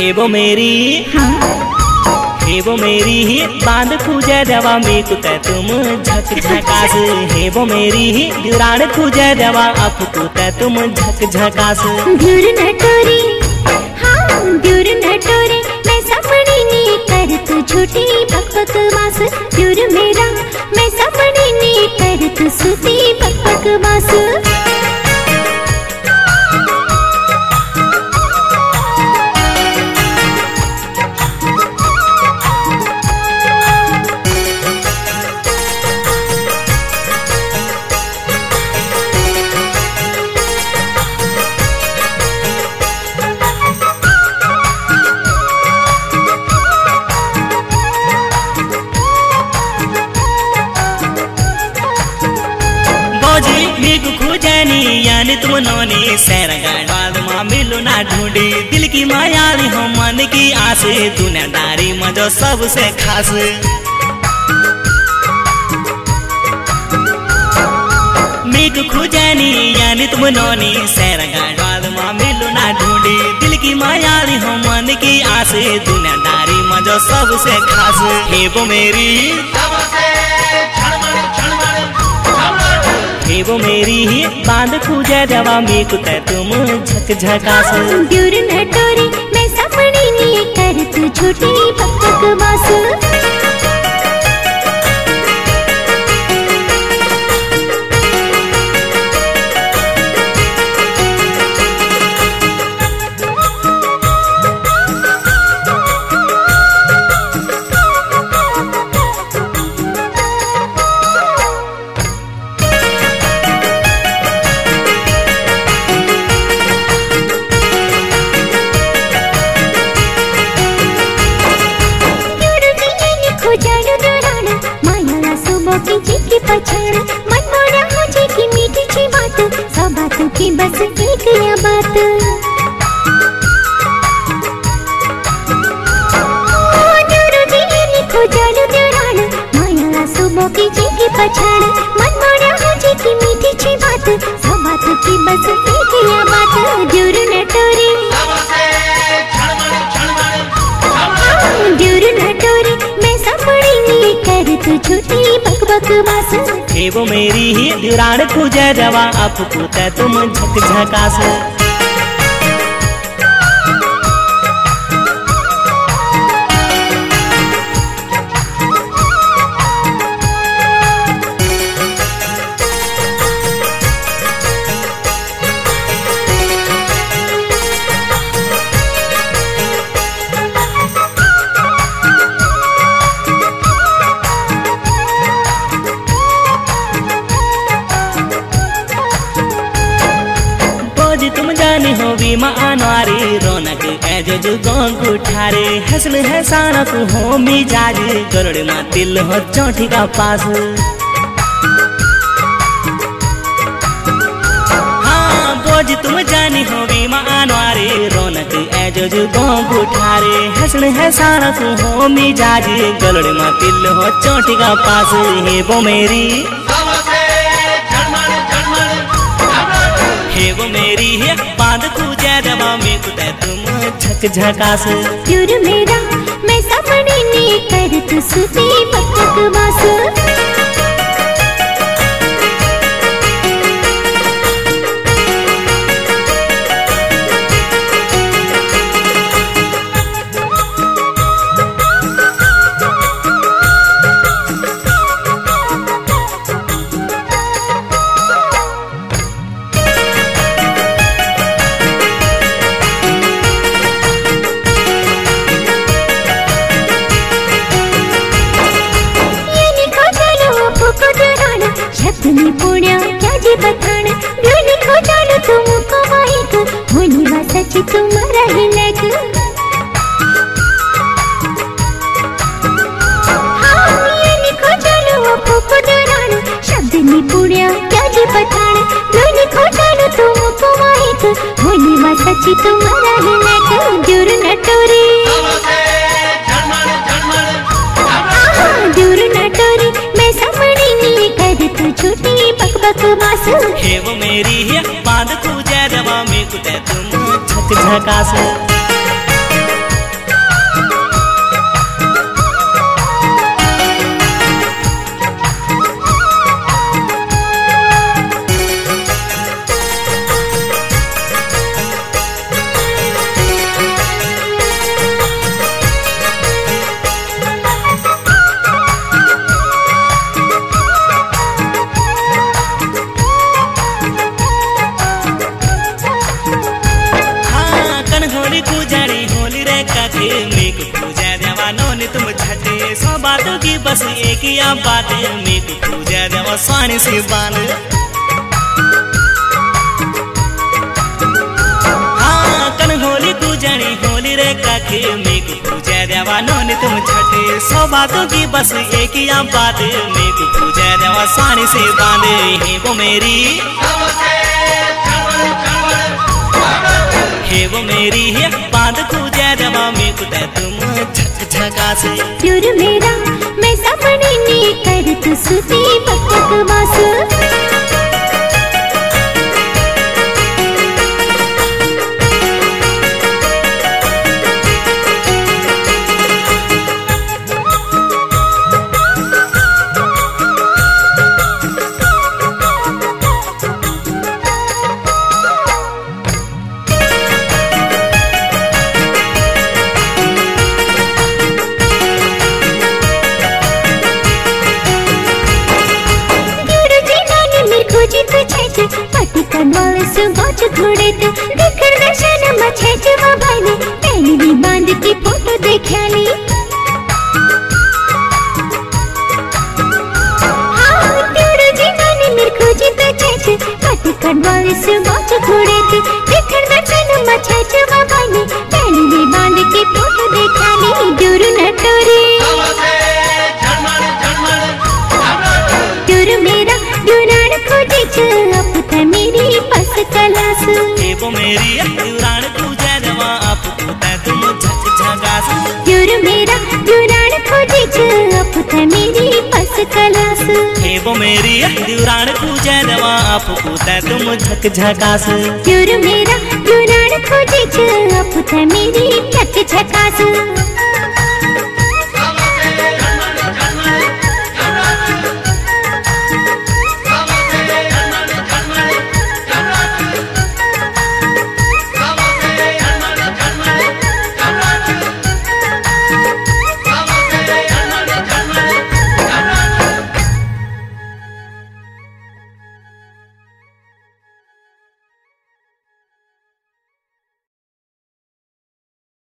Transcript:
हे वो मेरी हे वो मेरी बांध खुजे देवा में कुते तुम झक झकास। हे वो मेरी दुरान खुजे देवा अब कुते तुम झक झकास। दूर नटोरी हाँ दूर नटोरी मैं सपनी नी कर तू झूठी बक बकवास। दूर मेरा मैं सपनी नी कर तू सुती बक बकवास। यानी तुम नौनी सैरगाड़ माँ मिलो ना ढूंढी दिल की मायाली हो मन की आसे दुनियादारी मजो सबसे खास। मेघ खुजानी यानी तुम नौनी सैरगाड़ माँ मिलो ना ढूंढी दिल की मायाली हो मन की आसे दुनियादारी मजो सबसे खास। हे वो मेरी हे वो मेरी बांध खुजे देवा में कुते तुम झक झकास। दूर नटोरी मैं सपनी नी कर तू झूठी बक बकवास। पछाड़ मन मोड़ा मुझे की मीठी सी बात सब बातों की बस एक या बात। माया सुबह की जी की पछाड़ मन मोड़ा मुझे की मीठी सी बात सब बातों की बस एक या बात। दूर नटोरी दूर नटोरी मैं सपनी नी कर तू झूठी बक बकवास। हे वो मेरी दुरान खुजे देवा अब कुते तुम झक झकास। तुम जाने हो भी मानवारी रौनक ऐजो जो गाँव उठारे हसन है सानक हो मिजाज गरुड़ माँ दिल हो चौठी का पास। हाँ बोझ तुम जाने हो भी मानवारी रौनक ऐजो जो गाँव उठारे हसन है सानक हो मिजाज गरुड़ माँ दिल हो चौठी का पास। हे वो मेरी हे वो मेरी है बांध खुजे देवा में कुते तुम झक झकास। दूर मेरा मैं सपनी नी कर तू सुती बक बकवास। शब्दनी पुण्या क्या जी बथान दिल को जानो तुमको वाहिक होनी वा सच तुम्हारा ही लेक। हाँ ये निको जानो आपको डरान शब्दनी पुण्या क्या जी बथान दिल को जानो तुमको वाहिक होनी वा सच तुम्हारा ही लेक। दूर नटोरी दूर नटोरी मैं सपनी नी कर तू झूठी बक बकवास। हे वो मेरी बांध खुजे देवा में कुते तुम झक झकास। कखे मेक पूजा देवा नौने तुम झटे सौ बातों की बस एक या बात मेक पूजा देवा स्वानी से बाल हाँ कन होली पूजनी होली रे कखे मेक पूजा देवा नौने तुम झटे सौ बातों की बस एक या बात मेक पूजा देवा स्वानी से बांधे हे वो मेरी हे वो मेरी है बांध पूजा देवा मेक तुम झक झकास प्यूर मेरा मैं सपने नी कर तू सुती पक्क वास पति कनवाल से बाच घोड़े तो देखर दर्शन मछे जवा भाई ने पहली भी बांध की फोटो देखाली हाँ तेरे जीवानी मेरे खोजी तो छे पति कनवाल से बाच घोड़े तो देखर दर्शन मछे जवा भाई ने पहली भी बांध की फोटो देखाली दूर नटोरी दूर मेरा दुरान खोजे छ मेरी बस कलास हे वो मेरी दुरान पूजा देवा आप तुम झक झकास दूर मेरा दुरान खोजे छ मेरी बस कलास हे वो मेरी दुरान पूजा देवा आप तुम झक झकास दूर मेरा दुरान खोजे छ मेरी झक झकास।